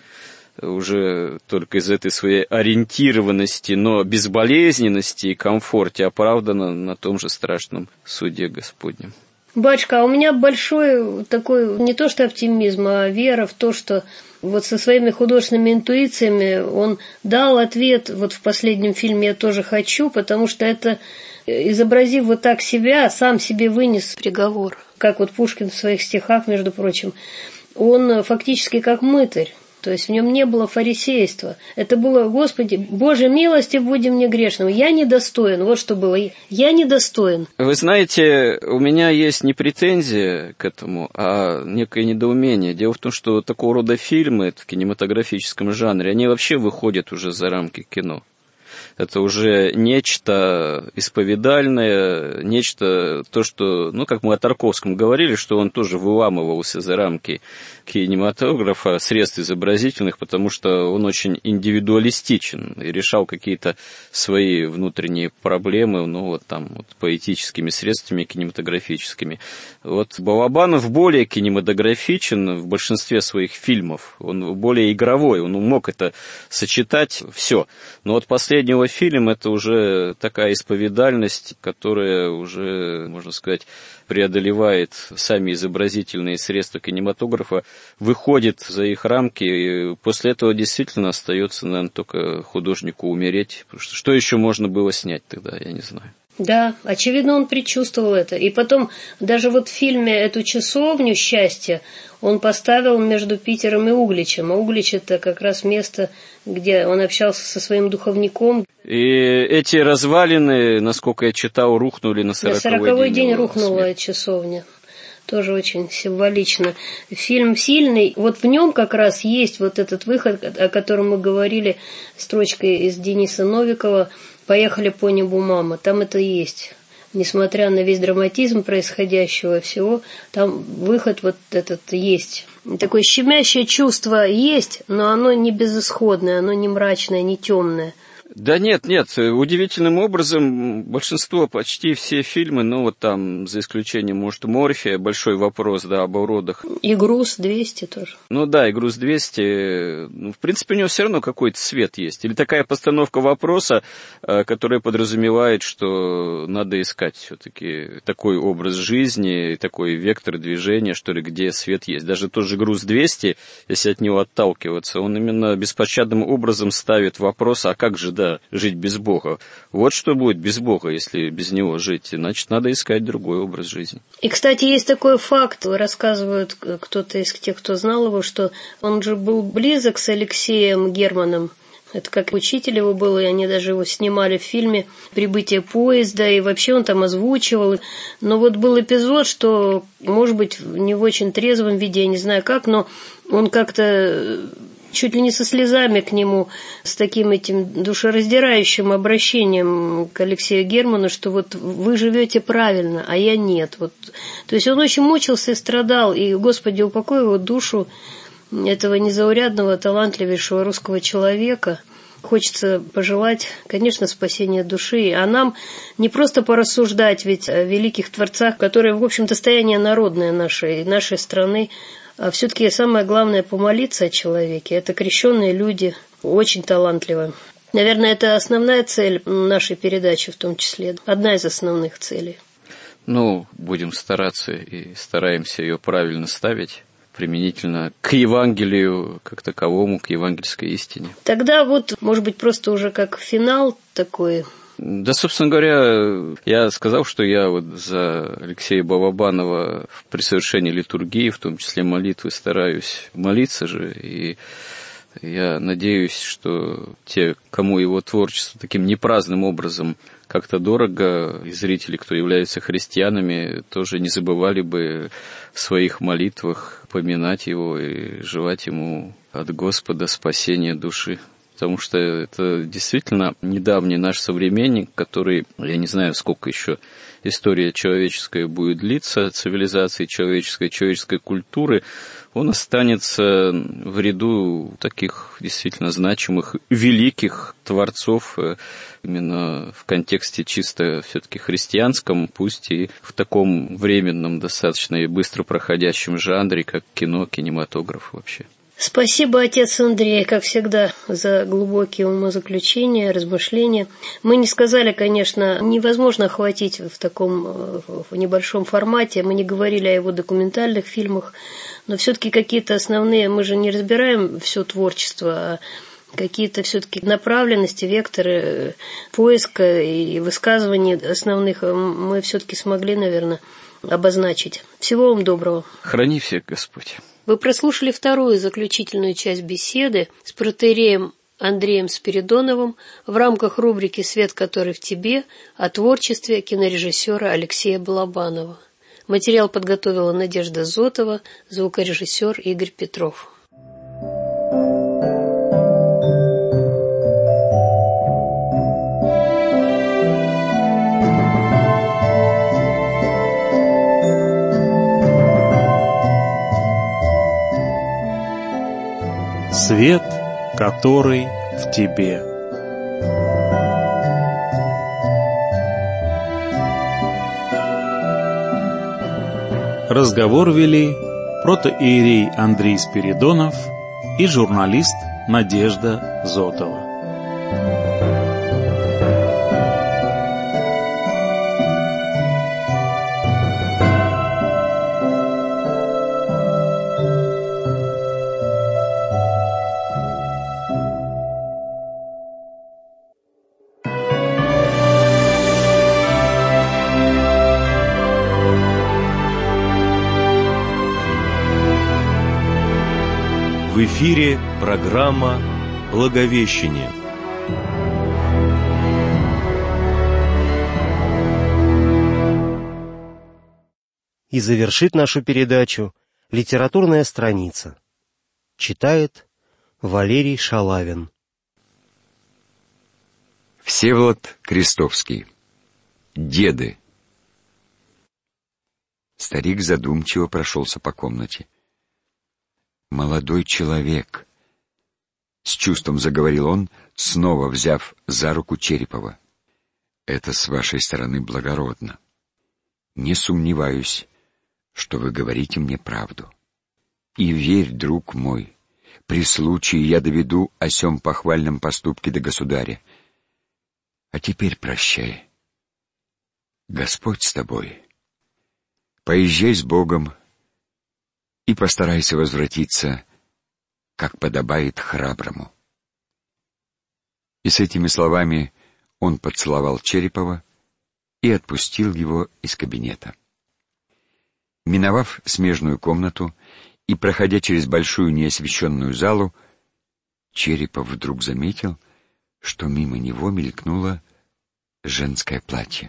уже только из этой своей ориентированности, но безболезненности и комфорте оправдана на том же страшном суде Господнем. Батюшка, а у меня большой такой, не то что оптимизм, а вера в то, что вот со своими художественными интуициями он дал ответ вот в последнем фильме «Я тоже хочу», потому что это, изобразив вот так себя, сам себе вынес приговор. Как вот Пушкин в своих стихах, между прочим, он фактически как мытарь. То есть в нем не было фарисейства. Это было, Господи, Боже, милости будем мне грешным. Я недостоин. Вот что было. Я недостоин. Вы знаете, у меня есть не претензия к этому, а некое недоумение. Дело в том, что такого рода фильмы в кинематографическом жанре, они вообще выходят уже за рамки кино. это уже нечто исповедальное, нечто то, что, ну, как мы о Тарковском говорили, что он тоже выламывался за рамки кинематографа, средств изобразительных, потому что он очень индивидуалистичен и решал какие-то свои внутренние проблемы, ну, вот там, вот, поэтическими средствами кинематографическими. Вот Балабанов более кинематографичен в большинстве своих фильмов, он более игровой, он мог это сочетать все. Но вот последнего фильма это уже такая исповедальность, которая уже, можно сказать, преодолевает сами изобразительные средства кинематографа, выходит за их рамки, и после этого действительно остается, наверное, только художнику умереть. Потому что, что еще можно было снять тогда, я не знаю. Да, очевидно, он предчувствовал это. И потом, даже вот в фильме «Эту часовню счастья» он поставил между Питером и Угличем. А Углич — это как раз место, где он общался со своим духовником. И эти развалины, насколько я читал, рухнули на сороковой, на сороковой день, день рухнула смерти. Часовня. Тоже очень символично. Фильм сильный. Вот в нем как раз есть вот этот выход, о котором мы говорили, строчкой из Дениса Новикова «Поехали по небу, мама». Там это есть. Несмотря на весь драматизм происходящего всего, там выход вот этот есть. Такое щемящее чувство есть, но оно не безысходное, оно не мрачное, не темное. Да нет, нет, удивительным образом большинство, почти все фильмы, ну вот там, за исключением, может, Морфия, большой вопрос, да, об уродах. И груз двести тоже. Ну да, и груз двести, ну, в принципе, у него все равно какой-то свет есть. Или такая постановка вопроса, которая подразумевает, что надо искать все-таки такой образ жизни, такой вектор движения, что ли, где свет есть. Даже тот же груз двести, если от него отталкиваться, он именно беспощадным образом ставит вопрос, а как же, да, жить без Бога. Вот что будет без Бога, если без Него жить. Значит, надо искать другой образ жизни. И, кстати, есть такой факт, рассказывают кто-то из тех, кто знал его, что он же был близок с Алексеем Германом. Это как учитель его был, и они даже его снимали в фильме «Прибытие поезда», и вообще он там озвучивал. Но вот был эпизод, что, может быть, не в очень трезвом виде, я не знаю как, но он как-то чуть ли не со слезами к нему, с таким этим душераздирающим обращением к Алексею Герману, что вот вы живете правильно, а я нет. Вот. То есть он очень мучился и страдал, и, Господи, упокой его душу, этого незаурядного, талантливейшего русского человека. Хочется пожелать, конечно, спасения души, а нам не просто порассуждать ведь о великих творцах, которые, в общем, достояние народное нашей, нашей страны, а все-таки самое главное помолиться о человеке. Это крещенные люди, очень талантливые. Наверное, это основная цель нашей передачи в том числе, одна из основных целей. Ну, будем стараться и стараемся ее правильно ставить, применительно к Евангелию как таковому, к евангельской истине. Тогда вот, может быть, просто уже как финал такой. Да, собственно говоря, я сказал, что я вот за Алексея Балабанова при совершении литургии, в том числе молитвы, стараюсь молиться же, и я надеюсь, что те, кому его творчество таким непраздным образом как-то дорого, и зрители, кто являются христианами, тоже не забывали бы в своих молитвах поминать его и желать ему от Господа спасения души. Потому что это действительно недавний наш современник, который, я не знаю, сколько еще история человеческая будет длиться, цивилизации человеческой, человеческой культуры, он останется в ряду таких действительно значимых, великих творцов, именно в контексте чисто все-таки христианском, пусть и в таком временном, достаточно и быстро проходящем жанре, как кино, кинематограф вообще. Спасибо, отец Андрей, как всегда, за глубокие умозаключения, размышления. Мы не сказали, конечно, невозможно охватить в таком в небольшом формате. Мы не говорили о его документальных фильмах, но все-таки какие-то основные, мы же не разбираем все творчество, а какие-то все-таки направленности, векторы поиска и высказывания основных мы все-таки смогли, наверное, обозначить. Всего вам доброго. Храни всех Господь. Вы прослушали вторую заключительную часть беседы с протоиереем Андреем Спиридоновым в рамках рубрики «Свет, который в тебе» о творчестве кинорежиссера Алексея Балабанова. Материал подготовила Надежда Зотова, звукорежиссер Игорь Петров. свет, который в тебе. Разговор вели протоиерей Андрей Спиридонов и журналист Надежда Зотова. В эфире программа «Благовещение». И завершит нашу передачу литературная страница. Читает Валерий Шалавин. Всеволод Крестовский. Деды. Старик задумчиво прошелся по комнате. «Молодой человек», — с чувством заговорил он, снова взяв за руку Черепова. «Это с вашей стороны благородно. Не сомневаюсь, что вы говорите мне правду. И верь, друг мой, при случае я доведу о сём похвальном поступке до государя. А теперь прощай. Господь с тобой. Поезжай с Богом и постарайся возвратиться, как подобает храброму». И с этими словами он поцеловал Черепова и отпустил его из кабинета. Миновав смежную комнату и проходя через большую неосвещенную залу, Черепов вдруг заметил, что мимо него мелькнуло женское платье.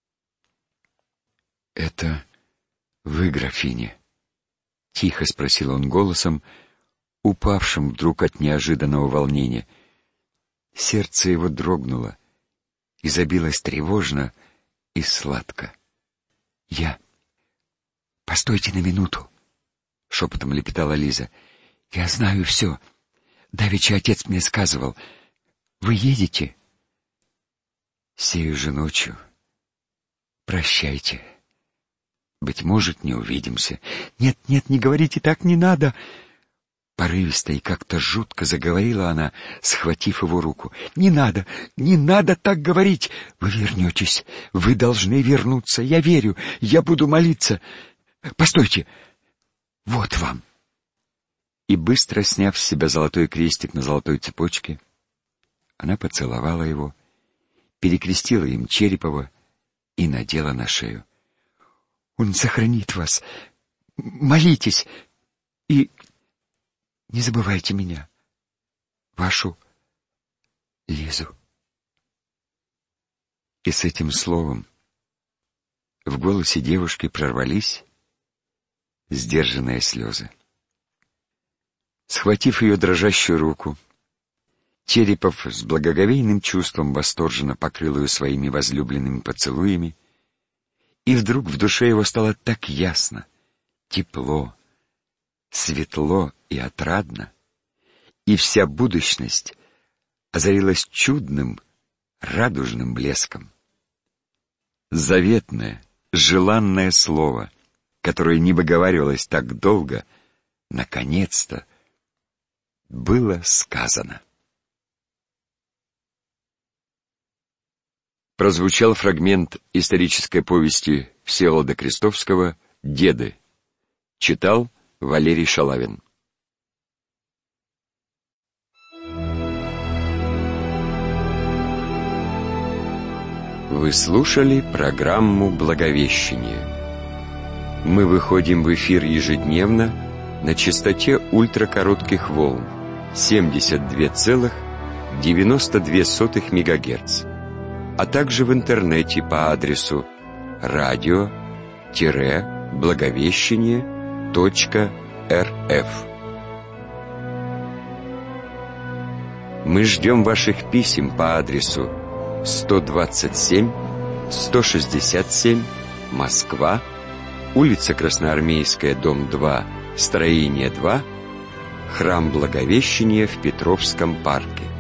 «Это вы, графиня?» — тихо спросил он голосом, упавшим вдруг от неожиданного волнения. Сердце его дрогнуло и забилось тревожно и сладко. «Я... Постойте на минуту!» — шепотом лепетала Лиза. «Я знаю все. Давеча отец мне сказывал. Вы едете?» «Сею же ночью. Прощайте. Быть может, не увидимся». «Нет, нет, не говорите так, не надо!» Порывисто и как-то жутко заговорила она, схватив его руку. «Не надо, не надо так говорить! Вы вернетесь, вы должны вернуться, я верю, я буду молиться. Постойте, вот вам!» И быстро сняв с себя золотой крестик на золотой цепочке, она поцеловала его, перекрестила им Черепова и надела на шею. «Он сохранит вас, молитесь и не забывайте меня, вашу Лизу». И с этим словом в голосе девушки прорвались сдержанные слезы. Схватив ее дрожащую руку, Черепов с благоговейным чувством восторженно покрыл ее своими возлюбленными поцелуями, и вдруг в душе его стало так ясно, тепло, светло и отрадно, и вся будущность озарилась чудным, радужным блеском. Заветное, желанное слово, которое не выговаривалось так долго, наконец-то было сказано. Прозвучал фрагмент исторической повести Всеволода Крестовского «Деды». Читал Валерий Шалавин. Вы слушали программу «Благовещение». Мы выходим в эфир ежедневно на частоте ультракоротких волн семьдесят два целых девяносто две сотых мегагерц, а также в интернете по адресу радио-благовещение точка рф. Мы ждем ваших писем по адресу сто двадцать семь сто шестьдесят семь, Москва, улица Красноармейская, дом два, строение два, Храм Благовещения в Петровском парке.